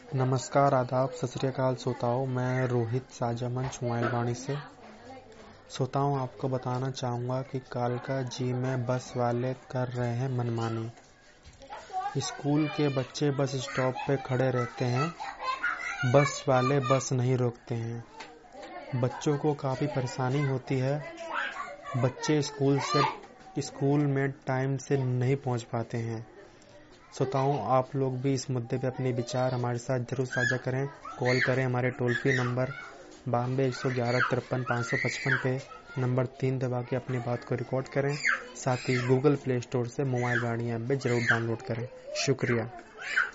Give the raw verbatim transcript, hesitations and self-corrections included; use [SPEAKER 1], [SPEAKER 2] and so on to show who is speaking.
[SPEAKER 1] नमस्कार, आदाब, सत श्री अकाल श्रोताओं। मैं रोहित साझा मंच मोबाइल वाणी से श्रोताओं आपको बताना चाहूँगा कि कालका जी में बस वाले कर रहे हैं मनमानी। स्कूल के बच्चे बस स्टॉप पे खड़े रहते हैं, बस वाले बस नहीं रोकते हैं। बच्चों को काफ़ी परेशानी होती है, बच्चे स्कूल से स्कूल में टाइम से नहीं पहुंच पाते हैं। श्रोताओं, आप लोग भी इस मुद्दे पे अपने विचार हमारे साथ जरूर साझा करें। कॉल करें हमारे टोल फ्री नंबर बानवे एक सौ ग्यारह तिरपन पाँच सौ पचपन पे नंबर तीन दबा के अपनी बात को रिकॉर्ड करें। साथ ही गूगल प्ले स्टोर से मोबाइल वाणी ऐप भी जरूर डाउनलोड करें। शुक्रिया।